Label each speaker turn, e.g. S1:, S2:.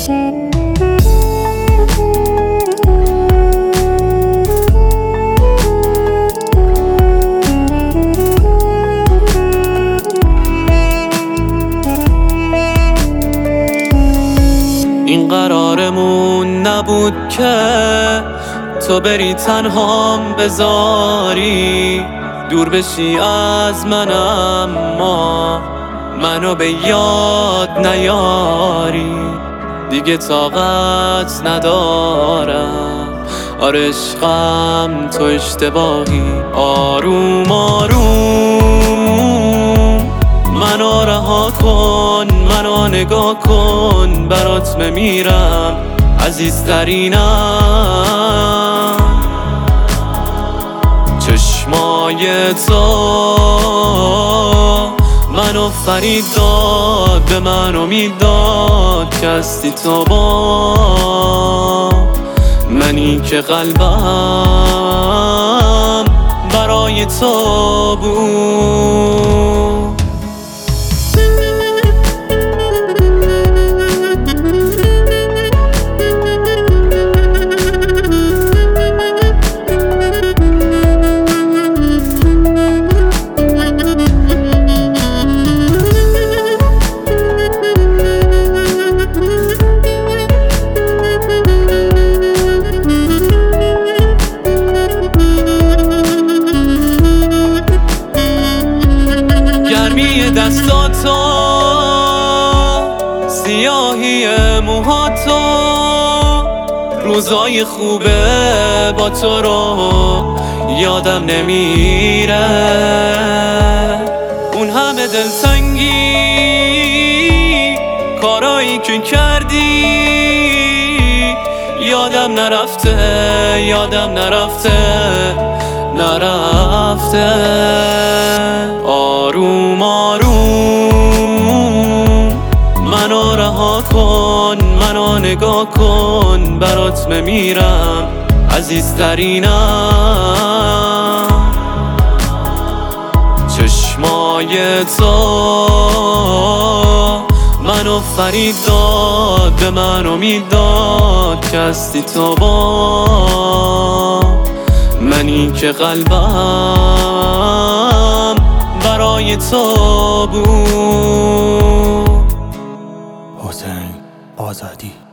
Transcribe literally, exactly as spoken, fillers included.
S1: این قرارمون نبود که تو بری تنهام بذاری، دور بشی از من اما منو به یاد نیاری. دیگه طاقت ندارم، آره عشقم تو اشتباهی. آروم آروم منو رها کن، منو نگاه کن، برات بمیرم عزیزترینم. چشمای تو منو فرید داد، به من امید داد که هستی تو با منی که قلبم برای تو بود. گرمی دستاتو، سیاهی موهاتو، روزای خوبه با تو رو یادم نمیره. اون همه دلتنگی، کارایی که کردی یادم نرفته، یادم نرفته نرفته. آروم آروم منو رها کن، منو نگاه کن، برات بمیرم عزیزترینم. چشمای تو منو فرید داد، به من امید داد که هستی تو با منی که قلبم برای تو بود.
S2: حسین آزادی.